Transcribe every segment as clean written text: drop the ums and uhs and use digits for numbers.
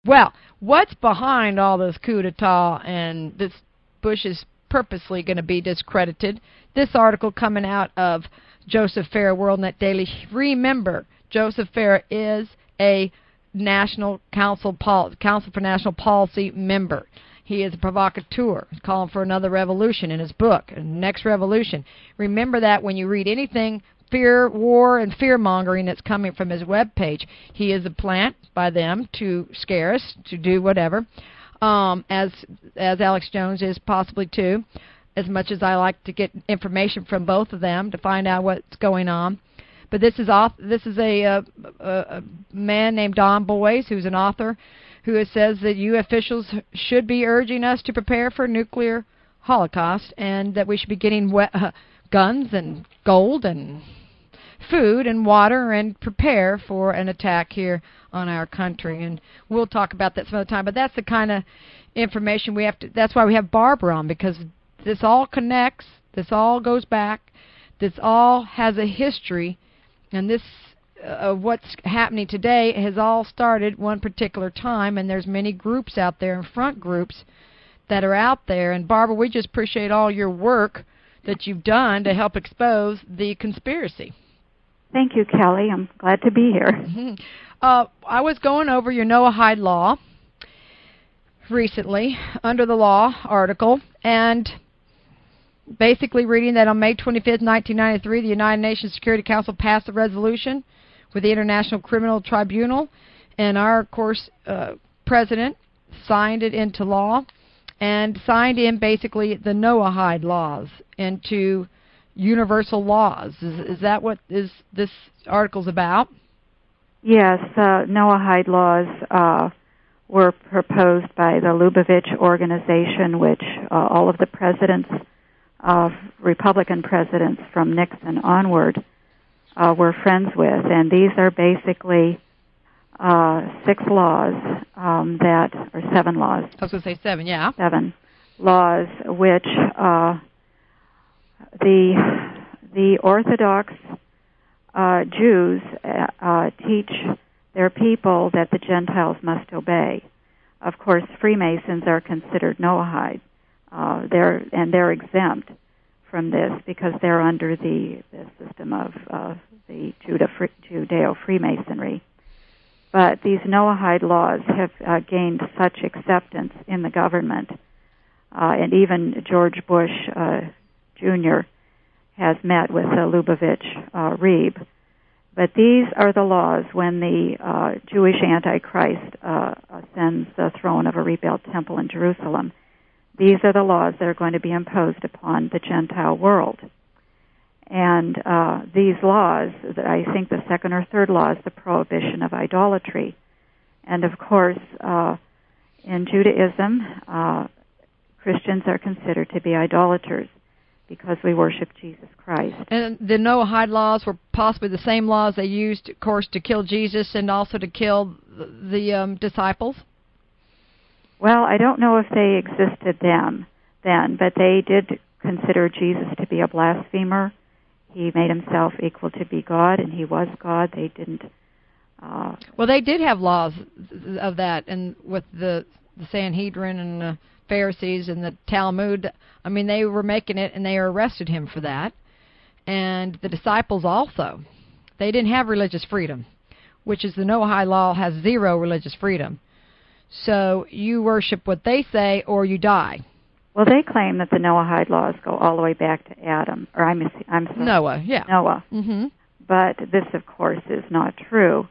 Well, what's behind all this coup d'etat and this Bush is purposely going to be discredited? This article coming out of Joseph Farah, WorldNet Daily. Remember, Joseph Farah is a National Council for National Policy member. He is a provocateur. He's calling for another revolution in his book, Next Revolution. Remember that when you read anything fear, war, and fear-mongering that's coming from his webpage. He is a plant by them to scare us, to do whatever, as Alex Jones is possibly too, as much as I like to get information from both of them to find out what's going on. But this is a man named Don Boys, who's an author, who says that you officials should be urging us to prepare for a nuclear holocaust and that we should be getting guns and gold and food and water and prepare for an attack here on our country. And we'll talk about that some other time. But that's the kind of information we have to. That's why we have Barbara on, because this all connects. This all goes back. This all has a history. And this what's happening today has all started one particular time, and there's many groups out there, and front groups that are out there. And Barbara, we just appreciate all your work that you've done to help expose the conspiracy. Thank you, Kelly. I'm glad to be here. Mm-hmm. I was going over your Noahide Law recently, under the law article, and basically reading that on May 25th, 1993, the United Nations Security Council passed a resolution with the International Criminal Tribunal, and our, of course, president signed it into law and signed in basically the Noahide laws into universal laws. Is that what this article's about? Yes, Noahide laws were proposed by the Lubavitch organization, which all of the presidents, Republican presidents from Nixon onward, were friends with. And these are basically 6 laws or 7 laws. I was going to say 7, yeah. 7 laws which the Orthodox Jews teach their people that the Gentiles must obey. Of course, Freemasons are considered Noahide. They're exempt from this because they're under the system of the Judeo-Freemasonry. But these Noahide laws have gained such acceptance in the government, and even George Bush Jr. has met with the Lubavitch Rebbe. But these are the laws when the Jewish Antichrist ascends the throne of a rebuilt temple in Jerusalem. These are the laws that are going to be imposed upon the Gentile world. And these laws, I think the second or third law is the prohibition of idolatry. And of course, in Judaism, Christians are considered to be idolaters because we worship Jesus Christ. And the Noahide laws were possibly the same laws they used, of course, to kill Jesus and also to kill the disciples? Well, I don't know if they existed then, but they did consider Jesus to be a blasphemer. He made himself equal to be God, and he was God. They didn't... Well, they did have laws of that, and with the Sanhedrin and the Pharisees and the Talmud. I mean, they were making it, and they arrested him for that. And the disciples also. They didn't have religious freedom, which is the Noahide law has 0 religious freedom. So you worship what they say or you die. Well, they claim that the Noahide laws go all the way back to Adam, or I'm sorry, Noah, yeah. Noah. Mm-hmm. But this, of course, is not true.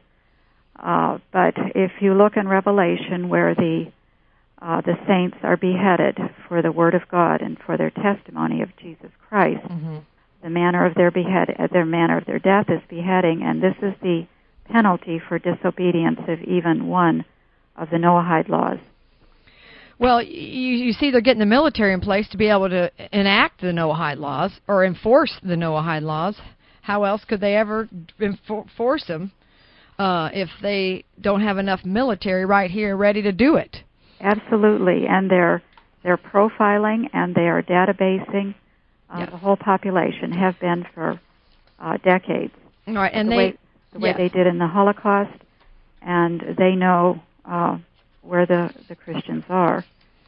But if you look in Revelation, where the saints are beheaded for the Word of God and for their testimony of Jesus Christ, mm-hmm. the manner of their death is beheading, and this is the penalty for disobedience of even one of the Noahide laws. Well, you see they're getting the military in place to be able to enact the Noahide laws or enforce the Noahide laws. How else could they ever enforce them if they don't have enough military right here ready to do it? Absolutely, and they're profiling and they are databasing yes. the whole population, have been for decades. All right, and the way they did in the Holocaust, and they know where the Christians are.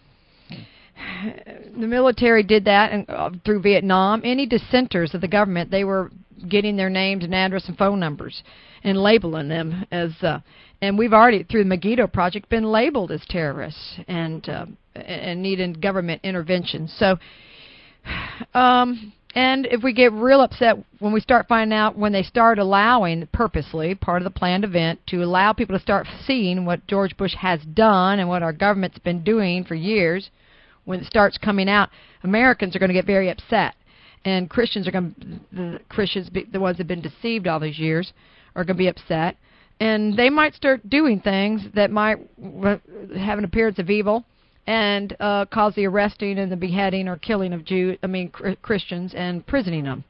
The military did that and, through Vietnam. Any dissenters of the government, they were getting their names and address and phone numbers and labeling them as, and we've already, through the Megiddo Project, been labeled as terrorists and needing government intervention. So, and if we get real upset when we start finding out, when they start allowing, purposely, part of the planned event, to allow people to start seeing what George Bush has done and what our government's been doing for years, when it starts coming out, Americans are going to get very upset. And Christians are going to, the ones that have been deceived all these years, are going to be upset. And they might start doing things that might have an appearance of evil and cause the arresting and the beheading or killing of Christians and prisoning them.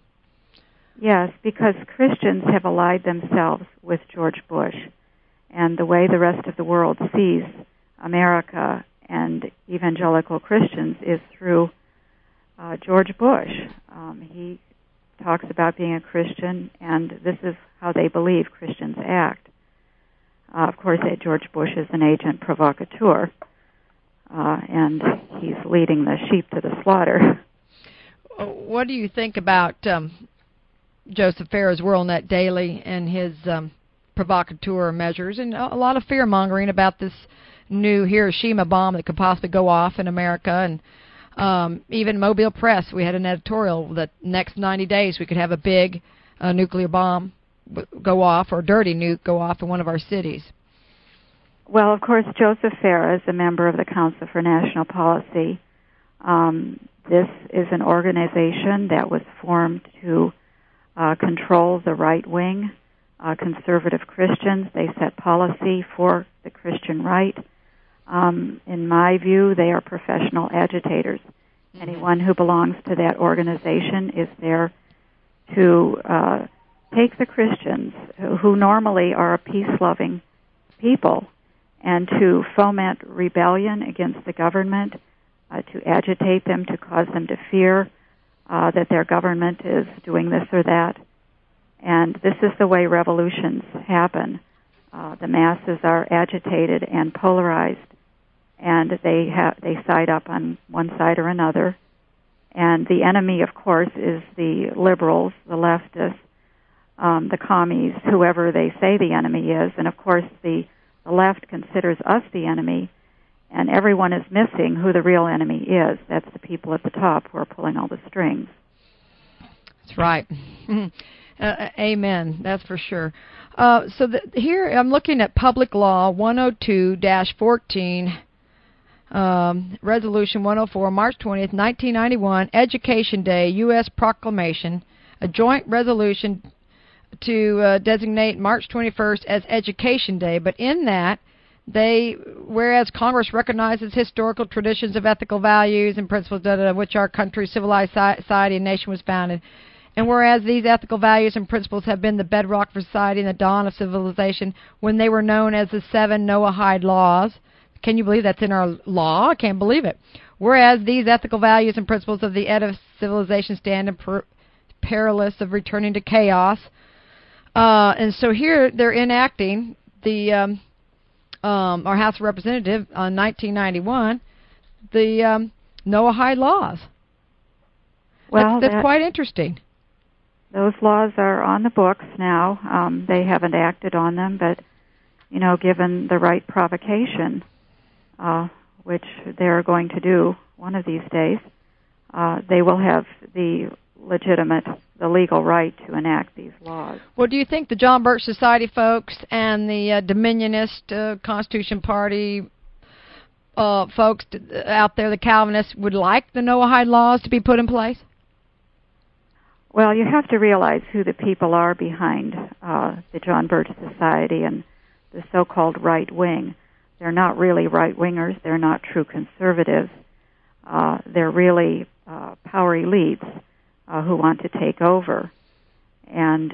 Yes, because Christians have allied themselves with George Bush. And the way the rest of the world sees America and evangelical Christians is through George Bush. He talks about being a Christian, and this is how they believe Christians act. Of course, George Bush is an agent provocateur, and he's leading the sheep to the slaughter. What do you think about Joseph Farah's WorldNet Daily and his provocateur measures, and a lot of fear-mongering about this new Hiroshima bomb that could possibly go off in America? And even Mobile Press, we had an editorial that next 90 days we could have a big nuclear bomb go off, or dirty nuke go off in one of our cities. Well, of course, Joseph Farah is a member of the Council for National Policy. This is an organization that was formed to control the right-wing conservative Christians. They set policy for the Christian right. In my view, they are professional agitators. Anyone who belongs to that organization is there to take the Christians, who normally are a peace-loving people, and to foment rebellion against the government, to agitate them, to cause them to fear that their government is doing this or that. And this is the way revolutions happen. The masses are agitated and polarized, and they side up on one side or another. And the enemy, of course, is the liberals, the leftists, the commies, whoever they say the enemy is. And, of course, the left considers us the enemy, and everyone is missing who the real enemy is. That's the people at the top who are pulling all the strings. That's right. Amen. That's for sure. Here I'm looking at Public Law 102-14, Resolution 104, March 20th, 1991, Education Day, U.S. Proclamation, a joint resolution to designate March 21st as Education Day. But in that, whereas Congress recognizes historical traditions of ethical values and principles, which our country's civilized society and nation was founded, and whereas these ethical values and principles have been the bedrock for society in the dawn of civilization, when they were known as the 7 Noahide Laws. Can you believe that's in our law? I can't believe it. Whereas these ethical values and principles of the ed of civilization stand in perilous of returning to chaos. And so here they're enacting the our House of Representatives on 1991, the Noahide Laws. Well, that's quite interesting. Those laws are on the books now. They haven't acted on them, but, given the right provocation, which they're going to do one of these days, they will have the legal right to enact these laws. Well, do you think the John Birch Society folks and the Dominionist Constitution Party folks out there, the Calvinists, would like the Noahide laws to be put in place? Well, you have to realize who the people are behind the John Birch Society and the so-called right wing. They're not really right-wingers. They're not true conservatives. They're really power elites who want to take over. And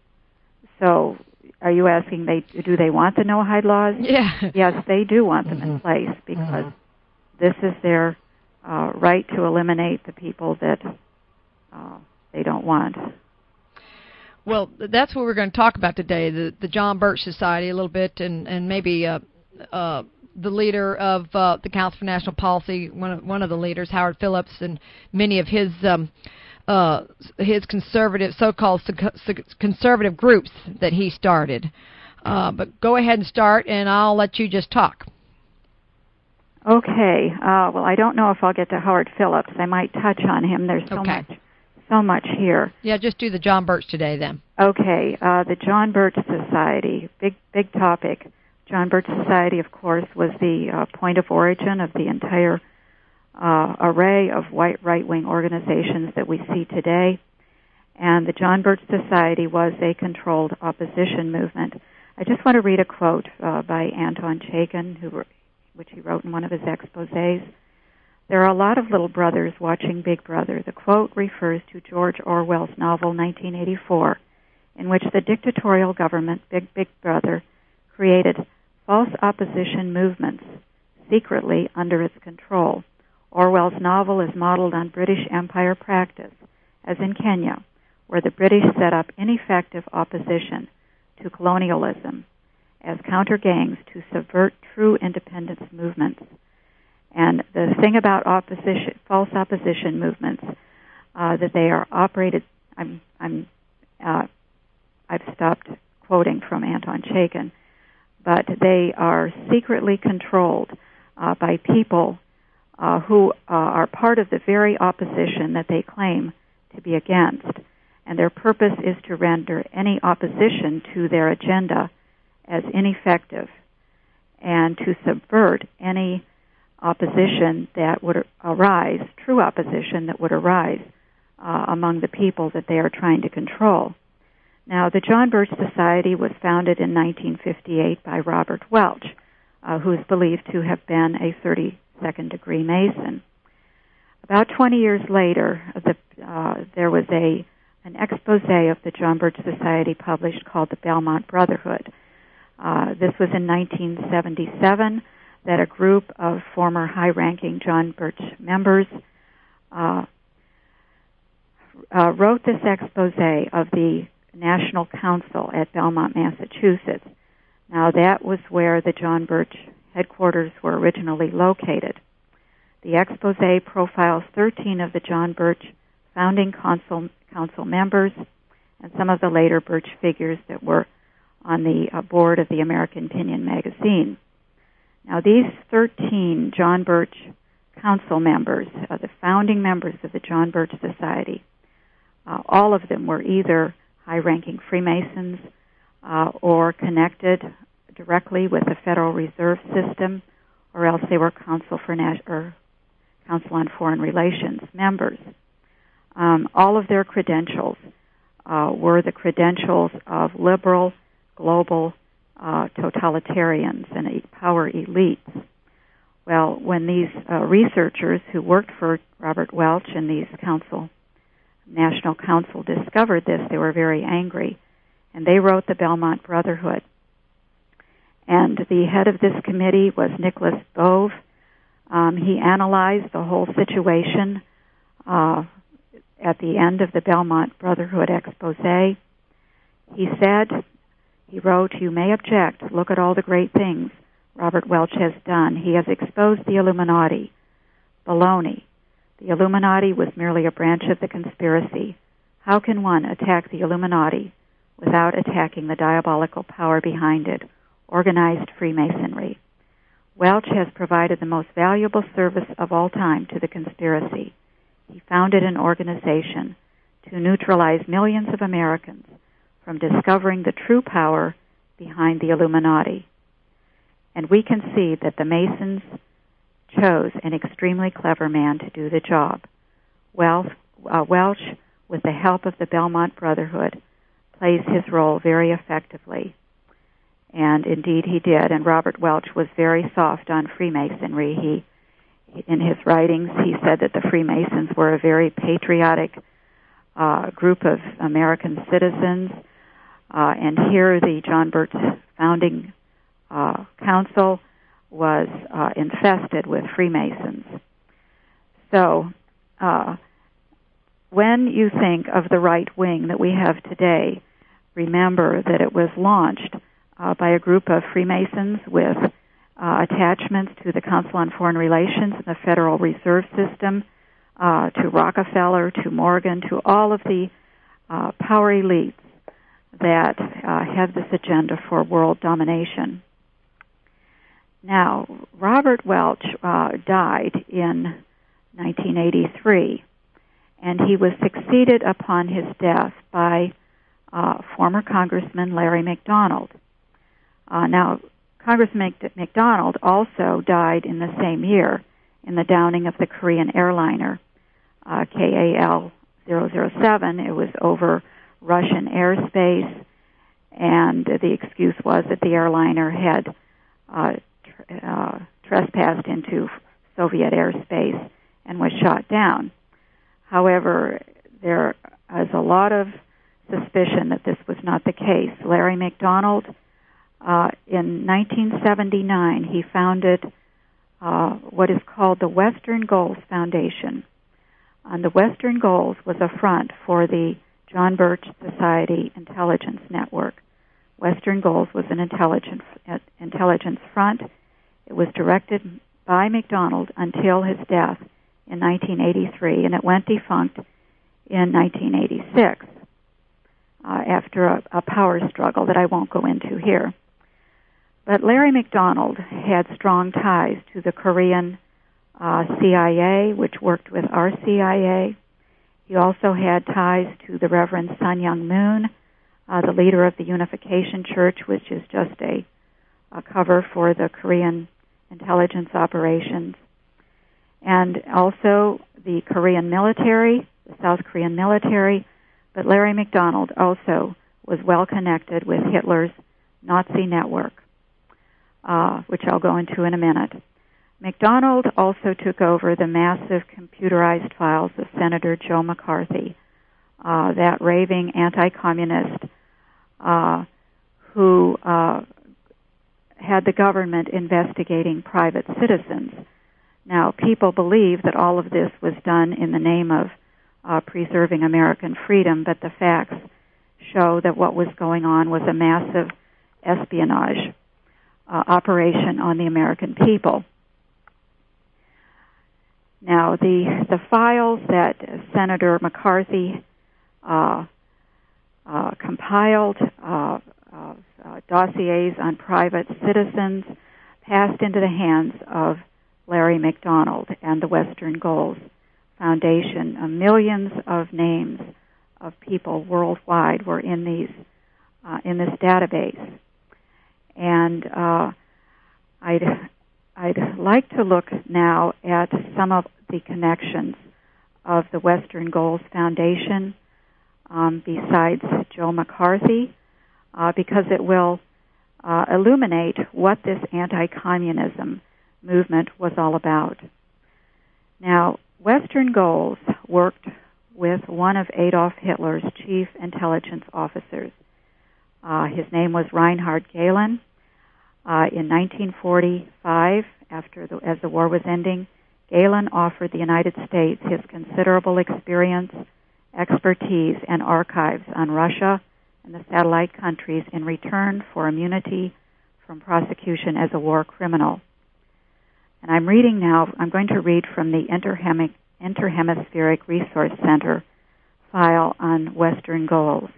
so are you asking, do they want the Noahide laws? Yeah. Yes, they do want them in place, because this is their right to eliminate the people that they don't want. Well, that's what we're going to talk about today, the John Birch Society a little bit, and maybe the leader of the Council for National Policy, one of the leaders, Howard Phillips, and many of his conservative, so-called conservative groups that he started. But go ahead and start, and I'll let you just talk. Okay. Well, I don't know if I'll get to Howard Phillips. I might touch on him. There's so much here. Yeah, just do the John Birch today, then. Okay. The John Birch Society, big topic. John Birch Society, of course, was the point of origin of the entire array of right-wing organizations that we see today. And the John Birch Society was a controlled opposition movement. I just want to read a quote by Anton Chaikin, which he wrote in one of his exposés. There are a lot of little brothers watching Big Brother. The quote refers to George Orwell's novel 1984, in which the dictatorial government, Big Brother, created false opposition movements secretly under its control. Orwell's novel is modeled on British Empire practice, as in Kenya, where the British set up ineffective opposition to colonialism as counter-gangs to subvert true independence movements. And the thing about false opposition movements, that they are operated. I've stopped quoting from Anton Chaikin, but they are secretly controlled by people who are part of the very opposition that they claim to be against. And their purpose is to render any opposition to their agenda as ineffective and to subvert any opposition that would arise, true opposition that would arise among the people that they are trying to control. Now, the John Birch Society was founded in 1958 by Robert Welch, who is believed to have been a 32nd degree Mason. About 20 years later, there was an expose of the John Birch Society published called the Belmont Brotherhood. This was in 1977, that a group of former high-ranking John Birch members wrote this expose of the National Council at Belmont, Massachusetts. Now, that was where the John Birch headquarters were originally located. The expose profiles 13 of the John Birch founding council members and some of the later Birch figures that were on the board of the American Pinyon magazine. Now, these 13 John Birch council members, the founding members of the John Birch Society, all of them were either high-ranking Freemasons or connected directly with the Federal Reserve System, or else they were Council on Foreign Relations members. All of their credentials were the credentials of liberal, global totalitarians and power elites. Well, when these researchers who worked for Robert Welch and these National Council discovered this, they were very angry, and they wrote the Belmont Brotherhood. And the head of this committee was Nicholas Bove. He analyzed the whole situation at the end of the Belmont Brotherhood expose. He wrote, "You may object. Look at all the great things Robert Welch has done. He has exposed the Illuminati. Baloney. The Illuminati was merely a branch of the conspiracy. How can one attack the Illuminati without attacking the diabolical power behind it, organized Freemasonry? Welch has provided the most valuable service of all time to the conspiracy. He founded an organization to neutralize millions of Americans from discovering the true power behind the Illuminati. And we can see that the Masons chose an extremely clever man to do the job. Welch, with the help of the Belmont Brotherhood, plays his role very effectively." And indeed he did. And Robert Welch was very soft on Freemasonry. In his writings, he said that the Freemasons were a very patriotic group of American citizens. And here the John Birch founding council was infested with Freemasons. So when you think of the right wing that we have today, remember that it was launched by a group of Freemasons with attachments to the Council on Foreign Relations and the Federal Reserve System, to Rockefeller, to Morgan, to all of the power elites that have this agenda for world domination. Now, Robert Welch died in 1983, and he was succeeded upon his death by former Congressman Larry McDonald. Now, Congressman McDonald also died in the same year in the downing of the Korean airliner KAL-007. It was over Russian airspace, and the excuse was that the airliner had trespassed into Soviet airspace and was shot down. However, there is a lot of suspicion that this was not the case. Larry McDonald, in 1979, he founded what is called the Western Goals Foundation. And the Western Goals was a front for the John Birch Society Intelligence Network. Western Goals was an intelligence front. It was directed by McDonald until his death in 1983, and it went defunct in 1986 after a power struggle that I won't go into here. But Larry McDonald had strong ties to the Korean CIA, which worked with our CIA. He also had ties to the Reverend Sun Myung Moon, the leader of the Unification Church, which is just a cover for the Korean intelligence operations, and also the Korean military, the South Korean military. But Larry McDonald also was well connected with Hitler's Nazi network, which I'll go into in a minute. McDonald also took over the massive computerized files of Senator Joe McCarthy, that raving anti-communist who had the government investigating private citizens. Now, people believe that all of this was done in the name of preserving American freedom, but the facts show that what was going on was a massive espionage operation on the American people. Now, the files that Senator McCarthy compiled, dossiers on private citizens, passed into the hands of Larry McDonald and the Western Goals Foundation. Millions of names of people worldwide were in this database, and I'd like to look now at some of the connections of the Western Goals Foundation besides Joe McCarthy, because it will illuminate what this anti-communism movement was all about. Now, Western Goals worked with one of Adolf Hitler's chief intelligence officers. His name was Reinhard Gehlen. In 1945, as the war was ending, Gehlen offered the United States his considerable experience, expertise, and archives on Russia and the satellite countries in return for immunity from prosecution as a war criminal. And I'm going to read from the Interhemispheric Resource Center file on Western Goals.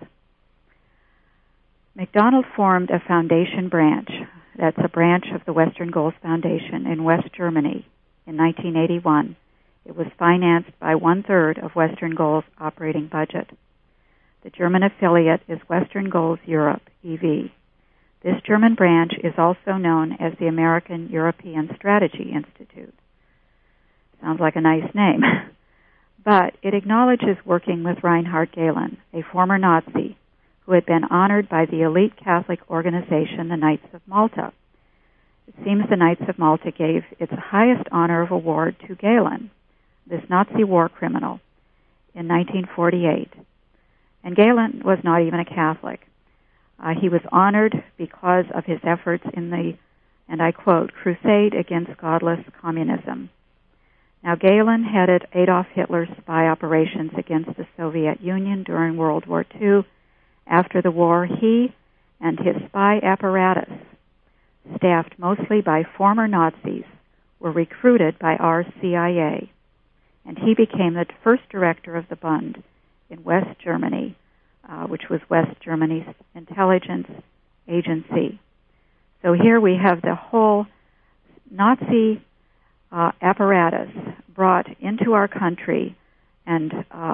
McDonald formed a foundation branch, that's a branch of the Western Goals Foundation in West Germany in 1981. It was financed by 1/3 of Western Goals' operating budget. The German affiliate is Western Goals Europe, EV. This German branch is also known as the American European Strategy Institute. Sounds like a nice name. But it acknowledges working with Reinhard Gehlen, a former Nazi, who had been honored by the elite Catholic organization, the Knights of Malta. It seems the Knights of Malta gave its highest honor of award to Gehlen, this Nazi war criminal, in 1948. And Gehlen was not even a Catholic. He was honored because of his efforts in the, and I quote, crusade against godless communism. Now, Gehlen headed Adolf Hitler's spy operations against the Soviet Union during World War II. After the war, he and his spy apparatus staffed mostly by former Nazis, were recruited by our CIA, and he became the first director of the Bund in West Germany, which was West Germany's intelligence agency. So here we have the whole Nazi apparatus brought into our country, and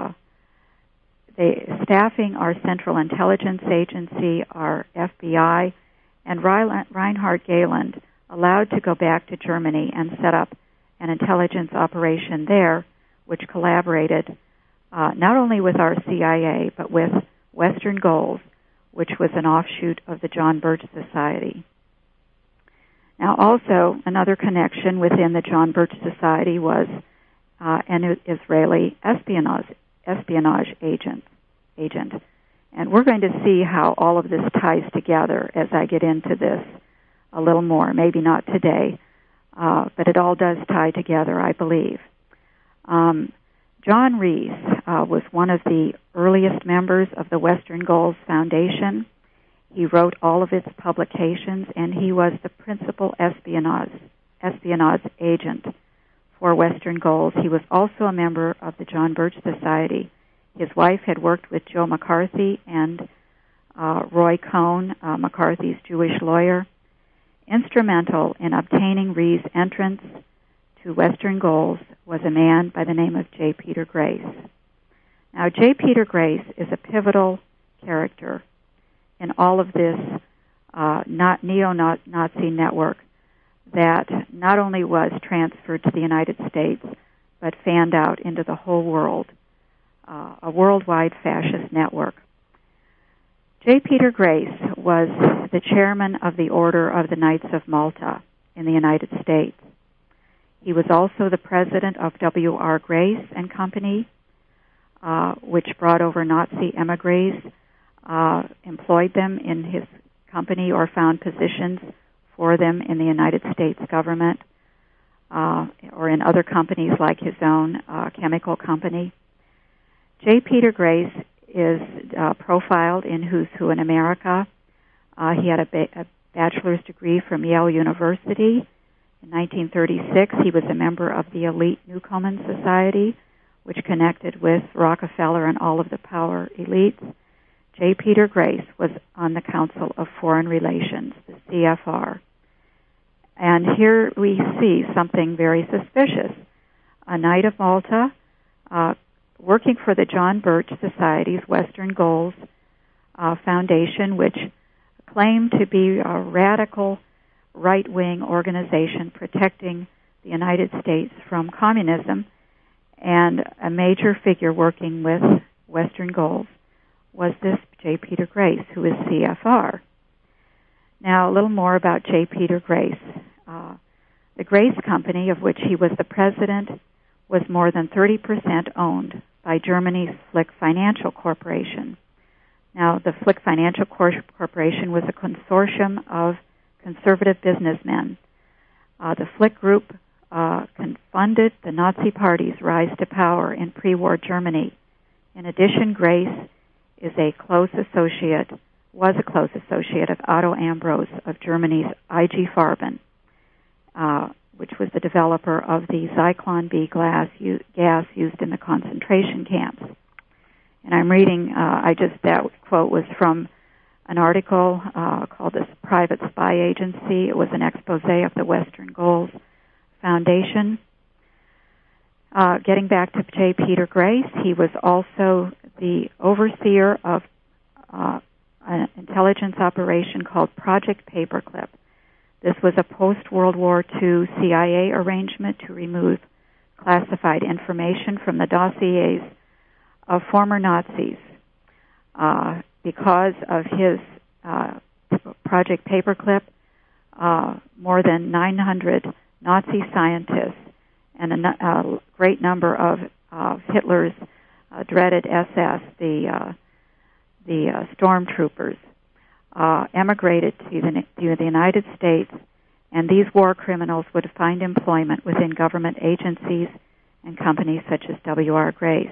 they staffing our Central Intelligence Agency, our FBI, and Reinhard Gehlen allowed to go back to Germany and set up an intelligence operation there, which collaborated not only with our CIA, but with Western Goals, which was an offshoot of the John Birch Society. Now, also, another connection within the John Birch Society was an Israeli espionage agent. And we're going to see how all of this ties together as I get into this a little more. Maybe not today, but it all does tie together, I believe. John Rees was one of the earliest members of the Western Goals Foundation. He wrote all of its publications, and he was the principal espionage agent for Western Goals. He was also a member of the John Birch Society. His wife had worked with Joe McCarthy and Roy Cohn, McCarthy's Jewish lawyer. Instrumental in obtaining Rees' entrance to Western Goals was a man by the name of J. Peter Grace. Now, J. Peter Grace is a pivotal character in all of this neo-Nazi network that not only was transferred to the United States, but fanned out into the whole world, a worldwide fascist network. J. Peter Grace was the chairman of the Order of the Knights of Malta in the United States. He was also the president of W.R. Grace and Company, which brought over Nazi emigres, employed them in his company or found positions for them in the United States government or in other companies like his own chemical company. J. Peter Grace is profiled in Who's Who in America. He had a bachelor's degree from Yale University. In 1936, he was a member of the elite Newcomen Society, which connected with Rockefeller and all of the power elites. J. Peter Grace was on the Council of Foreign Relations, the CFR. And here we see something very suspicious. A Knight of Malta, working for the John Birch Society's Western Goals Foundation, which claimed to be a radical right-wing organization protecting the United States from communism, and a major figure working with Western Goals was this J. Peter Grace, who is CFR. Now, a little more about J. Peter Grace. The Grace Company, of which he was the president, was more than 30% owned by Germany's Flick Financial Corporation. Now, the Flick Financial Corporation was a consortium of conservative businessmen. The Flick Group funded the Nazi Party's rise to power in pre-war Germany. In addition, Grace was a close associate of Otto Ambros of Germany's IG Farben, which was the developer of the Zyklon B gas used in the concentration camps. And I'm reading, that quote was from an article called The Private Spy Agency. It was an expose of the Western Goals Foundation. Getting back to J. Peter Grace, he was also the overseer of an intelligence operation called Project Paperclip. This was a post-World War II CIA arrangement to remove classified information from the dossiers of former Nazis. Because of his Project Paperclip, more than 900 Nazi scientists and a great number of Hitler's dreaded SS, the stormtroopers, emigrated to the United States, and these war criminals would find employment within government agencies and companies such as W.R. Grace.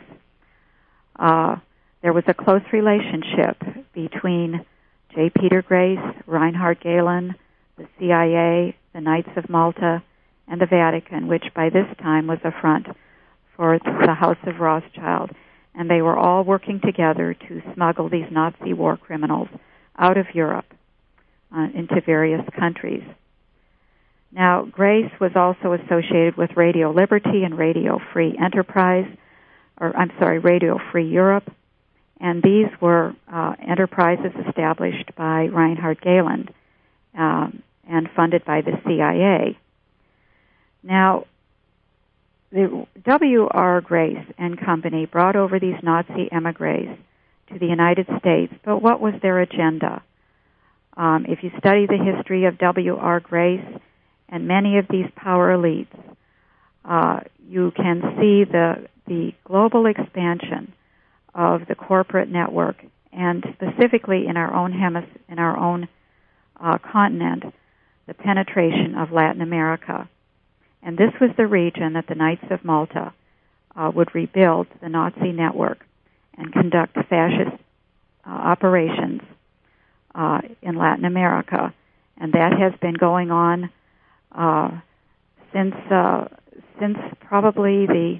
There was a close relationship between J. Peter Grace, Reinhard Gehlen, the CIA, the Knights of Malta, and the Vatican, which by this time was a front for the House of Rothschild. And they were all working together to smuggle these Nazi war criminals out of Europe into various countries. Now, Grace was also associated with Radio Liberty and Radio Free Enterprise, Radio Free Europe, and these were enterprises established by Reinhard Gehlen and funded by the CIA. Now, the W.R. Grace and company brought over these Nazi emigres to the United States, but what was their agenda? If you study the history of W.R. Grace and many of these power elites, you can see the global expansion of the corporate network, and specifically in our own continent, the penetration of Latin America. And this was the region that the Knights of Malta would rebuild the Nazi network and conduct fascist operations in Latin America. And that has been going on since probably the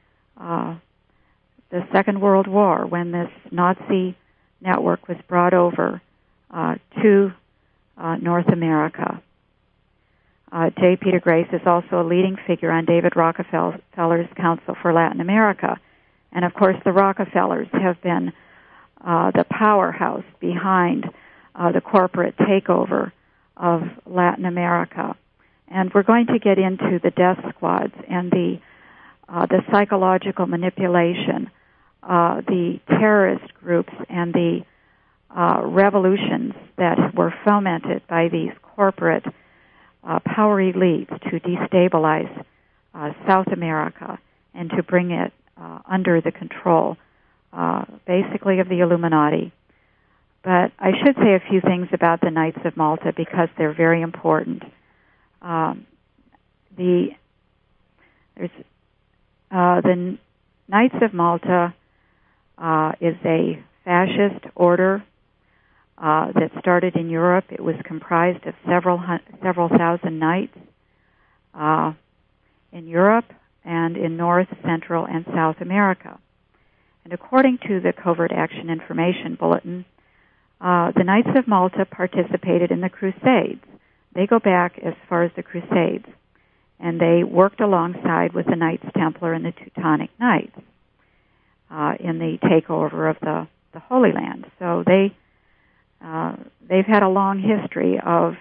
Second World War, when this Nazi network was brought over to North America. J. Peter Grace is also a leading figure on David Rockefeller's Council for Latin America. And, of course, the Rockefellers have been the powerhouse behind the corporate takeover of Latin America. And we're going to get into the death squads and the psychological manipulation, the terrorist groups, and the revolutions that were fomented by these corporate power elites to destabilize South America and to bring it under the control, basically, of the Illuminati. But I should say a few things about the Knights of Malta because they're very important. The Knights of Malta is a fascist order that started in Europe. It was comprised of several thousand knights in Europe and in North, Central, and South America. And according to the Covert Action Information Bulletin, the Knights of Malta participated in the Crusades. They go back as far as the Crusades, and they worked alongside with the Knights Templar and the Teutonic Knights in the takeover of the Holy Land. So they've had a long history of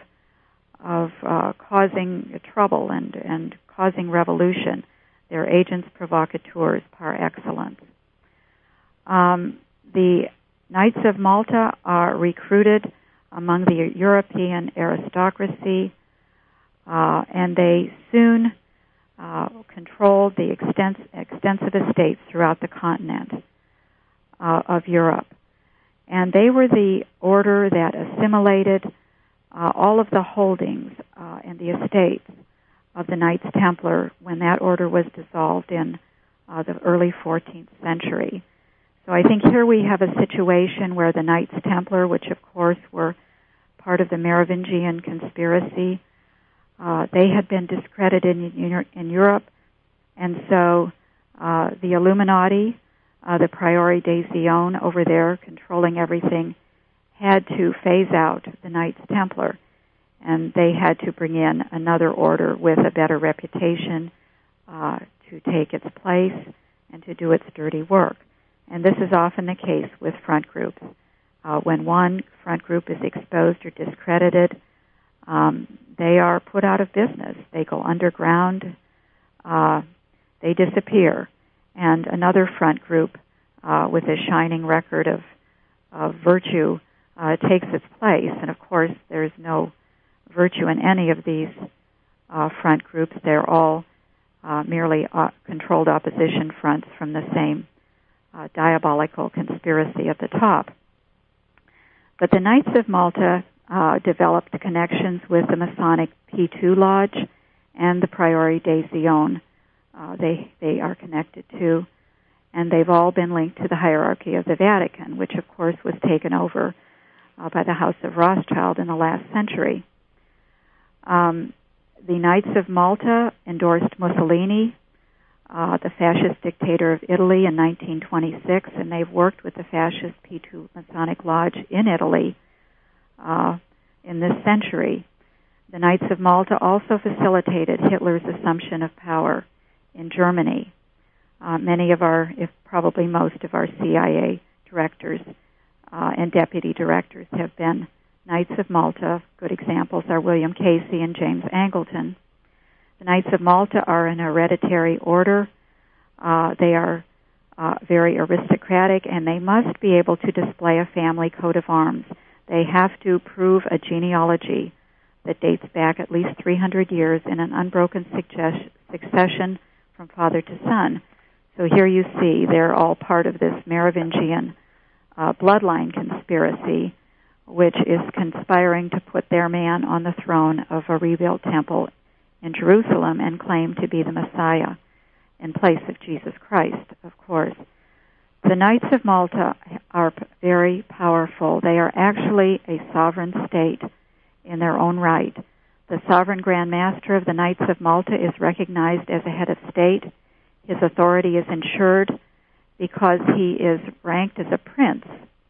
causing trouble and causing revolution. They're agents provocateurs par excellence. The Knights of Malta are recruited among the European aristocracy, and they soon controlled the extensive estates throughout the continent of Europe. And they were the order that assimilated all of the holdings and the estates of the Knights Templar when that order was dissolved in the early 14th century. So I think here we have a situation where the Knights Templar, which of course were part of the Merovingian conspiracy, they had been discredited in Europe, and so the Illuminati, the Priori de Zion over there controlling everything, had to phase out the Knights Templar, and they had to bring in another order with a better reputation to take its place and to do its dirty work. And this is often the case with front groups. When one front group is exposed or discredited, they are put out of business. They go underground. They disappear. And another front group with a shining record of virtue takes its place. And, of course, there's no virtue in any of these front groups. They're all merely controlled opposition fronts from the same diabolical conspiracy at the top. But the Knights of Malta developed connections with the Masonic P2 Lodge and the Priori de Zion. They are connected to, and they've all been linked to the hierarchy of the Vatican, which of course was taken over by the House of Rothschild in the last century. The Knights of Malta endorsed Mussolini, the fascist dictator of Italy, in 1926, and they've worked with the fascist P2 Masonic Lodge in Italy in this century. The Knights of Malta also facilitated Hitler's assumption of power in Germany. Many of our, if probably most of our CIA directors and deputy directors have been Knights of Malta. Good examples are William Casey and James Angleton. The Knights of Malta are an hereditary order. They are very aristocratic, and they must be able to display a family coat of arms. They have to prove a genealogy that dates back at least 300 years in an unbroken succession from father to son. So here you see they're all part of this Merovingian bloodline conspiracy, which is conspiring to put their man on the throne of a rebuilt temple in Jerusalem and claim to be the Messiah in place of Jesus Christ, of course. The Knights of Malta are very powerful. They are actually a sovereign state in their own right. The sovereign Grand Master of the Knights of Malta is recognized as a head of state. His authority is ensured because he is ranked as a prince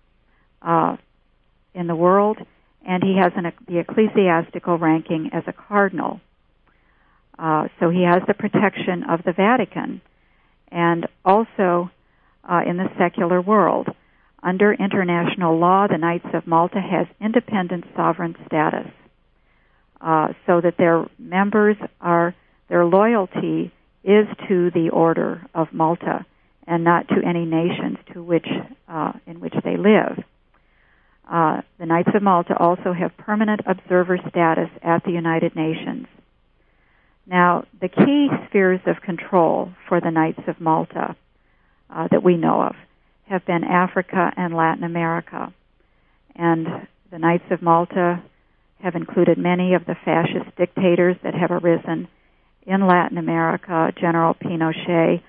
in the world, and he has the ecclesiastical ranking as a cardinal. So he has the protection of the Vatican, and also in the secular world. Under international law, the Knights of Malta has independent sovereign status, so that their members their loyalty is to the Order of Malta and not to any nations in which they live. The Knights of Malta also have permanent observer status at the United Nations. Now, the key spheres of control for the Knights of Malta that we know of have been Africa and Latin America. And the Knights of Malta have included many of the fascist dictators that have arisen in Latin America. General Pinochet,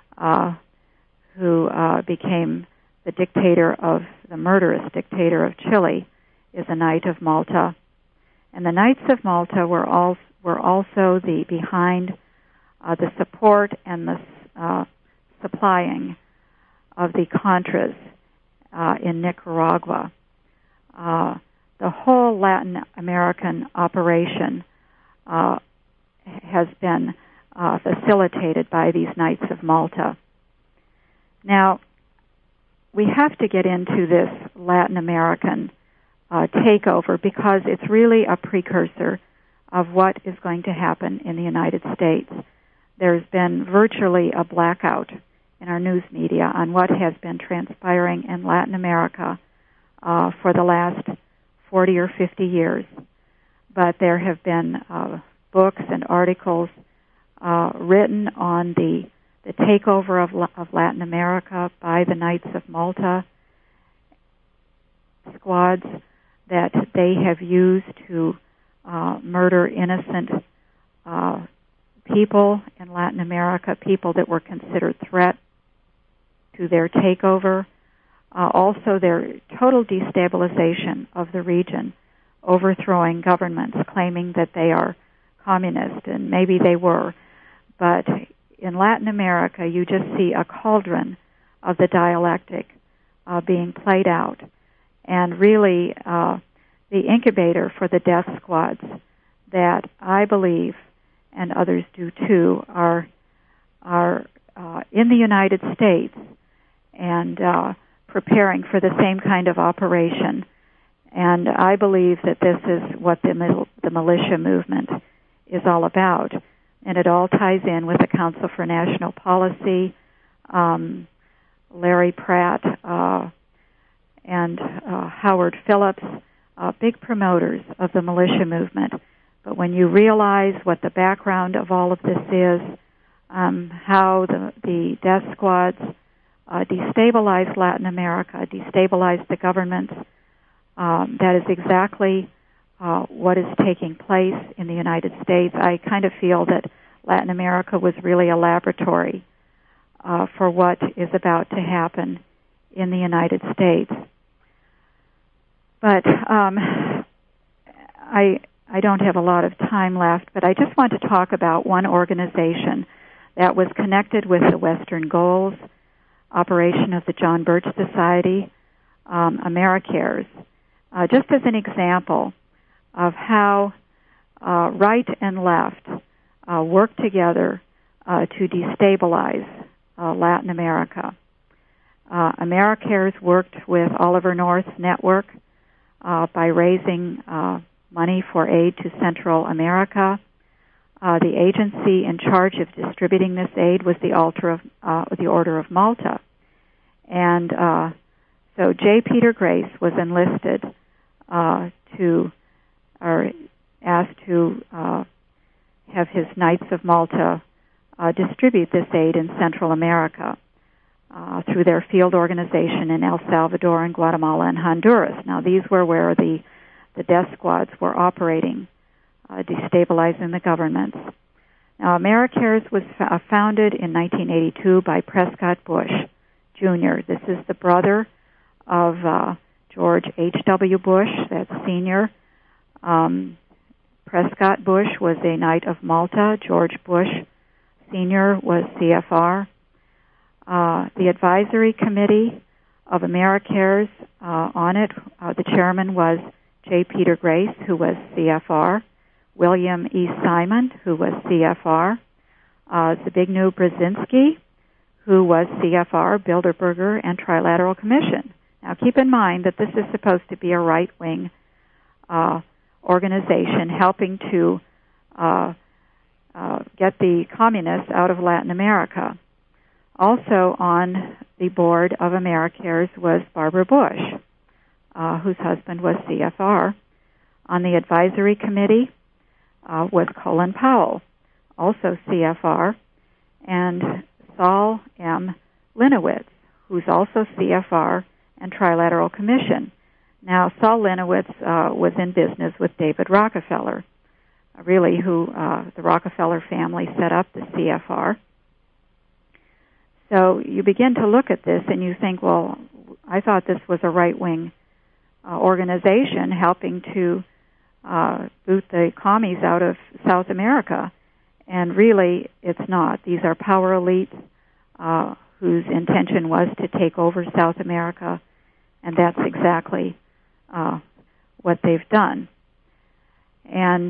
who became the murderous dictator of Chile, is a Knight of Malta. And the Knights of Malta were also behind the support and the supplying of the Contras in Nicaragua. The whole Latin American operation has been facilitated by these Knights of Malta. Now, we have to get into this Latin American takeover because it's really a precursor of what is going to happen in the United States. There's been virtually a blackout in our news media on what has been transpiring in Latin America for the last 40 or 50 years. But there have been books and articles written on the takeover of Latin America by the Knights of Malta squads that they have used to murder innocent people in Latin America, people that were considered threat to their takeover. Also, their total destabilization of the region, overthrowing governments claiming that they are communist, and maybe they were. But in Latin America, you just see a cauldron of the dialectic being played out. And really, the incubator for the death squads that I believe, and others do too, are in the United States and preparing for the same kind of operation. And I believe that this is what the militia movement is all about. And it all ties in with the Council for National Policy, Larry Pratt, and Howard Phillips, big promoters of the militia movement. But when you realize what the background of all of this is, how the death squads destabilize Latin America, destabilize the governments, that is exactly what is taking place in the United States. I kind of feel that Latin America was really a laboratory for what is about to happen in the United States. But I don't have a lot of time left, but I just want to talk about one organization that was connected with the Western Goals operation of the John Birch Society, AmeriCares, just as an example of how right and left work together to destabilize Latin America. AmeriCares worked with Oliver North's network by raising money for aid to Central America. The agency in charge of distributing this aid was the Order of Malta. And so J. Peter Grace was enlisted asked to have his Knights of Malta distribute this aid in Central America through their field organization in El Salvador and Guatemala and Honduras. Now, these were where the death squads were operating, destabilizing the governments. Now, AmeriCares was founded in 1982 by Prescott Bush, Jr. This is the brother of George H.W. Bush, that's senior. Prescott Bush was a Knight of Malta. George Bush, Sr. was CFR. The advisory committee of AmeriCares, on it, the chairman was J. Peter Grace, who was CFR, William E. Simon, who was CFR, Zbigniew Brzezinski, who was CFR, Bilderberger, and Trilateral Commission. Now, keep in mind that this is supposed to be a right-wing organization helping to get the communists out of Latin America. Also on the board of AmeriCares was Barbara Bush, whose husband was CFR. On the advisory committee was Colin Powell, also CFR, and Saul M. Linowitz, who's also CFR and Trilateral Commission. Now, Saul Linowitz was in business with David Rockefeller, really who the Rockefeller family set up the CFR. So you begin to look at this and you think, well, I thought this was a right-wing organization helping to boot the commies out of South America. And really, it's not. These are power elites whose intention was to take over South America, and that's exactly what they've done. And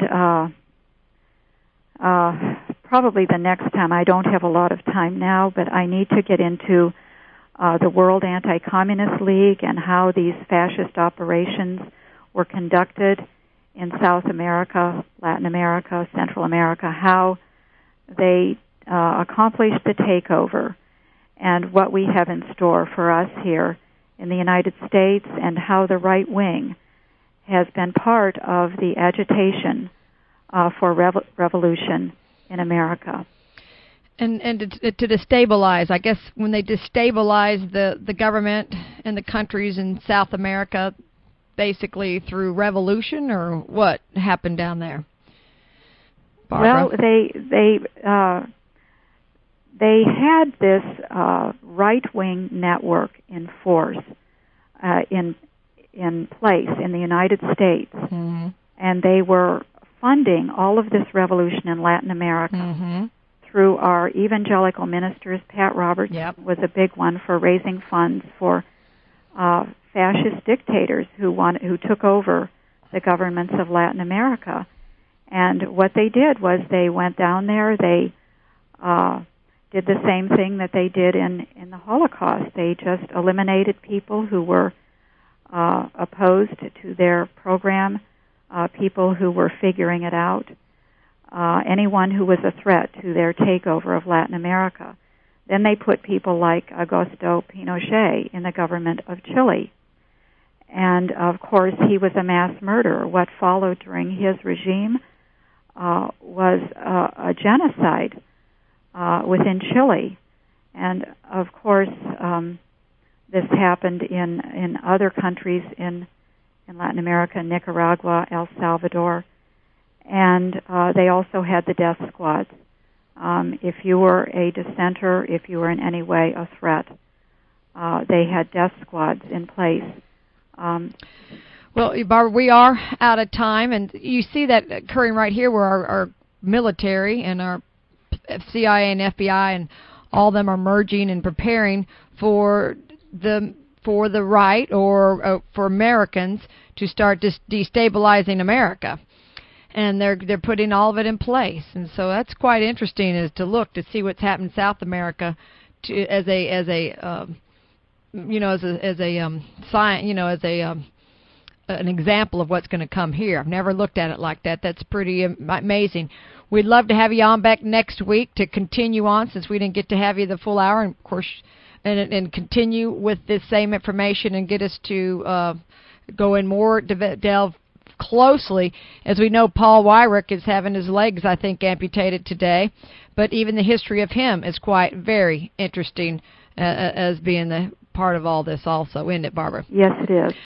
probably the next time, I don't have a lot of time now, but I need to get into the World Anti-Communist League and how these fascist operations were conducted in South America, Latin America, Central America, how they accomplished the takeover, and what we have in store for us here in the United States, and how the right wing has been part of the agitation for revolution in America. And to destabilize, I guess when they destabilize the government and the countries in South America, basically through revolution, or what happened down there? Barbara? Well, they had this right-wing network in force in place in the United States, mm-hmm. and they were funding all of this revolution in Latin America mm-hmm. through our evangelical ministers. Pat Roberts yep. was a big one for raising funds for fascist dictators who took over the governments of Latin America. And what they did was they went down there, they did the same thing that they did in the Holocaust. They just eliminated people who were opposed to their program, people who were figuring it out, anyone who was a threat to their takeover of Latin America. Then they put people like Augusto Pinochet in the government of Chile. And, of course, he was a mass murderer. What followed during his regime was a genocide within Chile. And, of course, this happened in other countries in Latin America, Nicaragua, El Salvador. And they also had the death squads. If you were a dissenter, if you were in any way a threat, they had death squads in place. Well, Barbara, we are out of time, and you see that occurring right here where our military and our CIA and FBI and all of them are merging and preparing for the right or for Americans to start destabilizing America. And they're putting all of it in place, and so that's quite interesting, is to look to see what's happened in South America, as an example of what's going to come here. I've never looked at it like that. That's pretty amazing. We'd love to have you on back next week to continue on, since we didn't get to have you the full hour, and of course, and continue with this same information and get us to go in more delve closely. As we know, Paul Weyrich is having his legs, I think, amputated today, but even the history of him is quite very interesting as being the part of all this also, isn't it, Barbara? Yes, it is.